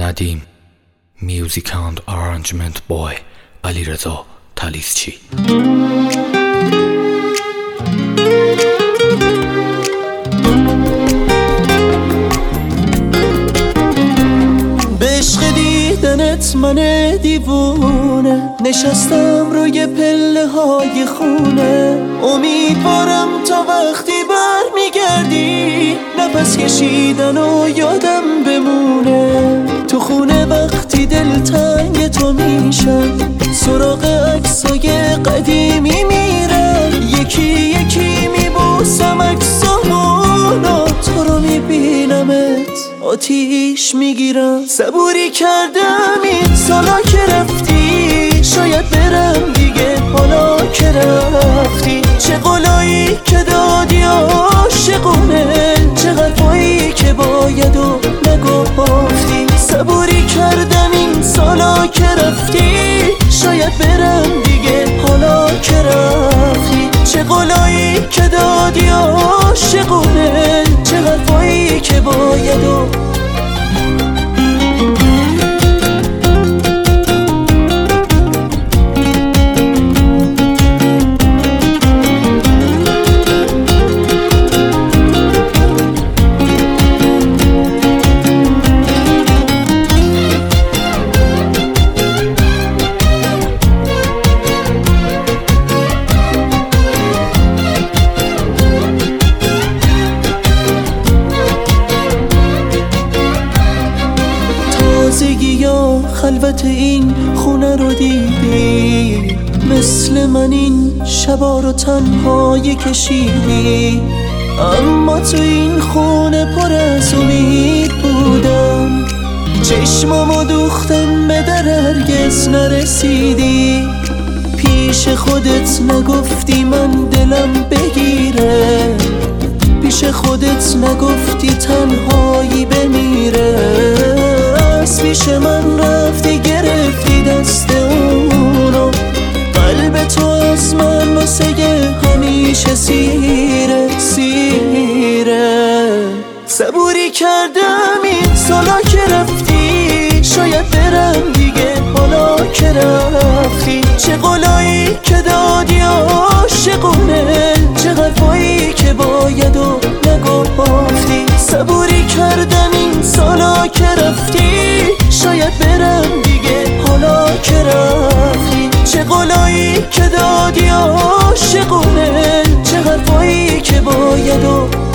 ندیم. میوزیک اند آرنجمنت بای علیرضا تلیسچی. به عشق دیدنت من دیوونه نشستم روی پله های خونه. امیدوارم تا وقتی برمیگردی نفس کشیدن و یادم بمونه. تو خونه وقتی دلتنگ تو میشم سراغ عکسای قدیمی میرم. یکی یکی میبوسم عکسامونو تو رو میبینمت آتیش میگیرم. صبوری کردم این سالا که رفتی شاید برم دیگه حالا که رفتی. چه قولایی که دادی عاشقونه چه حرفایی که باید و نگفتی. صبوری کردم این سالا که رفتی شاید برم دیگه حالا که رفتی. چه قولایی که دادی عاشقونه چه حرفایی که باید و یا خلوت این خونه رو دیدی مثل من این شبا رو تنهایی کشیدی. اما تو این خونه پر از امید بودم چشمامو دوختم به در هرگز نرسیدی. پیش خودت نگفتی من دلم بگیره پیش خودت نگفتی تنهایی بمیره. پیش من رفتی گرفتی دست اونو قلب تو از من واسه همیشه سیره. صبوری کردم این سالا که رفتی شاید برم دیگه حالا که رفتی. چه قولایی که دادی عاشقونه چه حرفایی که باید و نگفتی. صبوری کردم این سالا که رفتی شاید برم دیگه حالا که رفتی. چه قولایی که دادی عاشقونه چه حرفایی که باید و